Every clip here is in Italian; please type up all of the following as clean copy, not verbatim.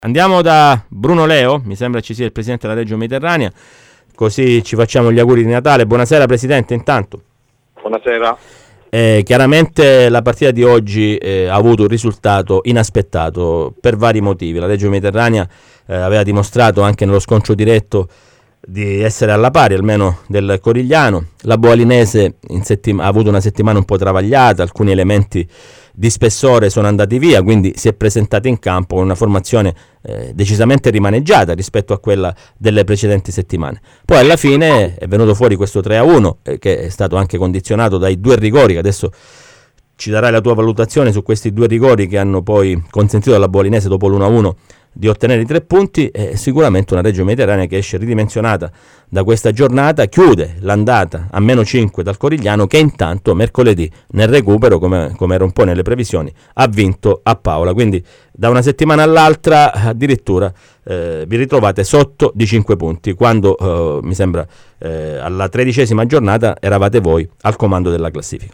Andiamo da Bruno Leo, mi sembra ci sia il presidente della Reggio Mediterranea, così ci facciamo gli auguri di Natale. Buonasera Presidente, intanto. Buonasera. Chiaramente la partita di oggi ha avuto un risultato inaspettato per vari motivi. La Reggio Mediterranea aveva dimostrato anche nello scontro diretto di essere alla pari almeno del Corigliano. La Boalinese ha avuto una settimana un po' travagliata, alcuni elementi di spessore sono andati via, quindi si è presentata in campo con una formazione decisamente rimaneggiata rispetto a quella delle precedenti settimane. Poi alla fine è venuto fuori questo 3-1 che è stato anche condizionato dai due rigori, che adesso ci darai la tua valutazione su questi due rigori che hanno poi consentito alla Boalinese dopo l'1-1 di ottenere i 3 punti. È sicuramente una Reggio Mediterranea che esce ridimensionata da questa giornata, chiude l'andata a -5 dal Corigliano, che intanto mercoledì nel recupero, come era un po' nelle previsioni, ha vinto a Paola. Quindi da una settimana all'altra addirittura vi ritrovate sotto di 5 punti, quando mi sembra alla 13ª giornata eravate voi al comando della classifica.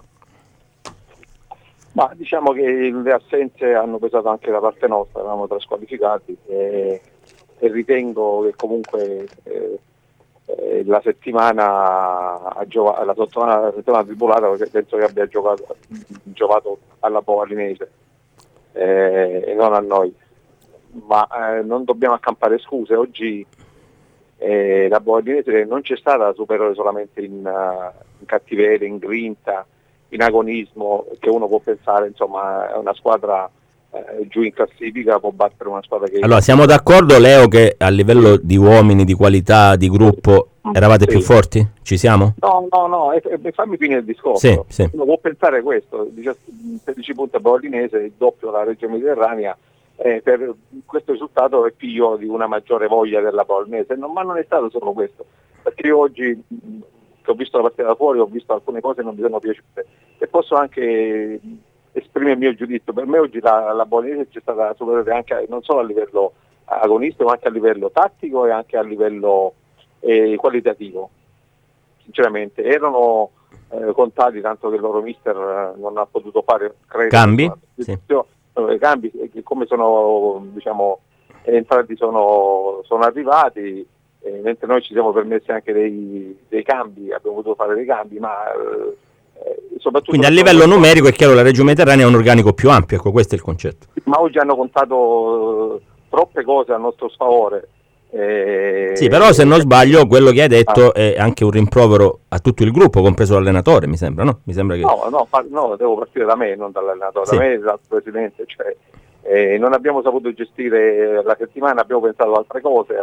Ma diciamo che le assenze hanno pesato anche da parte nostra, eravamo trasqualificati e ritengo che comunque la settimana tribulata, perché penso che abbia giocato alla Boalinese e non a noi, ma non dobbiamo accampare scuse. Oggi la Boalinese non c'è stata superiore solamente in cattiveria, in grinta, in agonismo, che uno può pensare, insomma, è una squadra giù in classifica, può battere una squadra che... Allora, siamo d'accordo, Leo, che a livello di uomini, di qualità, di gruppo, eravate più forti? Ci siamo? No, fammi finire il discorso. Sì. Uno può pensare questo, 16 punti a Boalinese, il doppio alla Reggio Mediterranea, per questo risultato è figlio di una maggiore voglia della Boalinese, ma non è stato solo questo, perché io oggi... ho visto la partita da fuori, ho visto alcune cose che non mi sono piaciute e posso anche esprimere il mio giudizio. Per me oggi la Boalinese c'è stata superiore anche non solo a livello agonistico, ma anche a livello tattico e anche a livello qualitativo. Sinceramente erano contati, tanto che il loro mister non ha potuto fare cambi, cambi che come sono, diciamo, entrati sono arrivati. Mentre noi ci siamo permessi anche dei cambi, abbiamo potuto fare dei cambi, ma soprattutto... Quindi a livello numerico è chiaro la Reggio Mediterranea è un organico più ampio, ecco, questo è il concetto. Ma oggi hanno contato troppe cose a nostro sfavore. Sì, però se non sbaglio quello che hai detto è anche un rimprovero a tutto il gruppo, compreso l'allenatore, mi sembra, no? Mi sembra che... No, devo partire da me, non dall'allenatore, sì. Da me dal presidente, cioè non abbiamo saputo gestire la settimana, abbiamo pensato ad altre cose,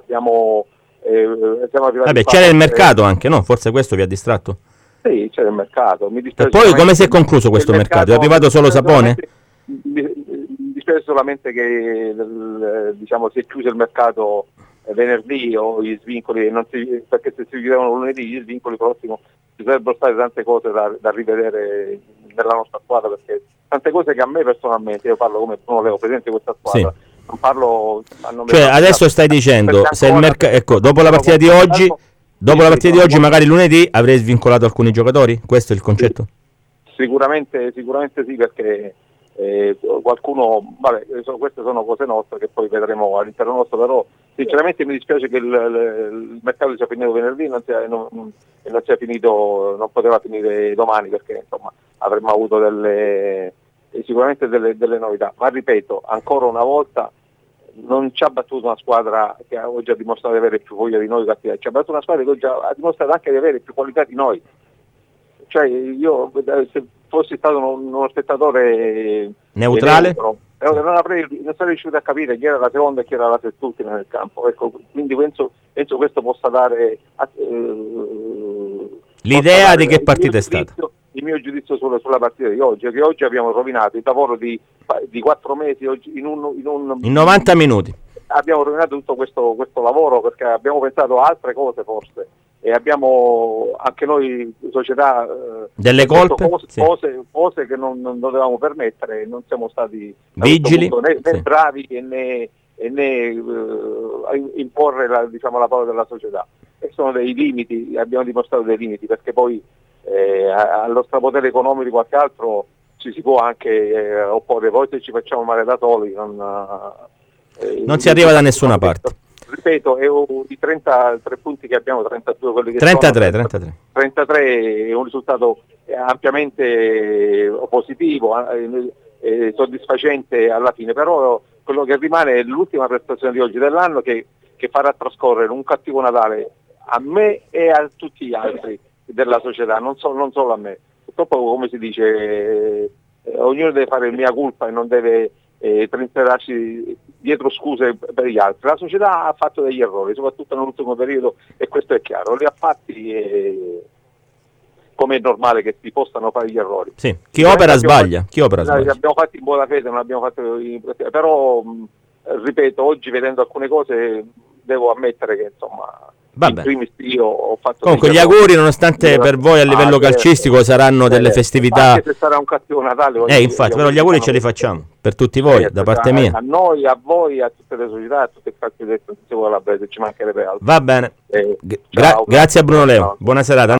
Vabbè, c'era il mercato anche, no? Forse questo vi ha distratto? Sì, c'era il mercato. E poi come si è concluso questo mercato? È arrivato solo Sapone? Mi dispiace solamente che diciamo, si è chiuso il mercato venerdì, o gli svincoli, perché se si chiudevano lunedì gli svincoli prossimo ci sarebbero state tante cose da rivedere nella nostra squadra, perché tante cose che a me personalmente, io parlo come Bruno Leo, presidente di questa squadra, sì. Non parlo a nome, cioè adesso stai dicendo se il ecco, dopo la partita di oggi, magari lunedì avrei svincolato alcuni giocatori? Questo è il concetto? Sicuramente sì, perché qualcuno, queste sono cose nostre che poi vedremo all'interno nostro, però sinceramente mi dispiace che il mercato sia finito venerdì e non sia finito, non poteva finire domani, perché insomma avremmo avuto sicuramente delle novità, ma ripeto ancora una volta, non ci ha battuto una squadra che oggi ha dimostrato di avere più voglia di noi, ci ha battuto una squadra che oggi ha dimostrato anche di avere più qualità di noi. Cioè io, se fossi stato uno spettatore neutrale, non sarei riuscito a capire chi era la seconda e chi era la terzultima nel campo. Ecco, quindi penso questo possa dare l'idea di che partita è stata. Il mio giudizio sulla partita di oggi è che oggi abbiamo rovinato il lavoro di 4 mesi oggi in 90 minuti. Abbiamo rovinato tutto questo lavoro, perché abbiamo pensato a altre cose forse, e abbiamo anche noi società delle colpe, cose che non dovevamo permettere, non siamo stati vigili, né bravi né imporre la parola della società, e sono dei limiti, abbiamo dimostrato dei limiti, perché poi allo strapotere economico di qualche altro ci si può anche opporre, poi se ci facciamo male da soli non si arriva da nessuna parte. Ripeto, i 33 punti che abbiamo, 32 quelli che 33 è un risultato ampiamente positivo, soddisfacente alla fine, però quello che rimane è l'ultima prestazione di oggi dell'anno che farà trascorrere un cattivo Natale a me e a tutti gli altri della società, non solo a me. Purtroppo, come si dice, ognuno deve fare il mea culpa e non deve trincerarsi dietro scuse per gli altri. La società ha fatto degli errori, soprattutto nell'ultimo periodo, e questo è chiaro, li ha fatti come è normale che si possano fare gli errori. Sì. Chi opera sbaglia. Li abbiamo fatti in buona fede, non abbiamo fatto però ripeto, oggi vedendo alcune cose devo ammettere che insomma in primis io ho fatto comunque gli auguri, nonostante per voi a livello calcistico saranno delle festività, anche se sarà un cattivo Natale infatti, però gli auguri ce li facciamo per tutti voi, da parte mia, a noi, a voi, a tutte le società, a tutte le calci del Consiglio della Breda, ci mancherebbe altro. Va bene, grazie a Bruno Leo, buona serata.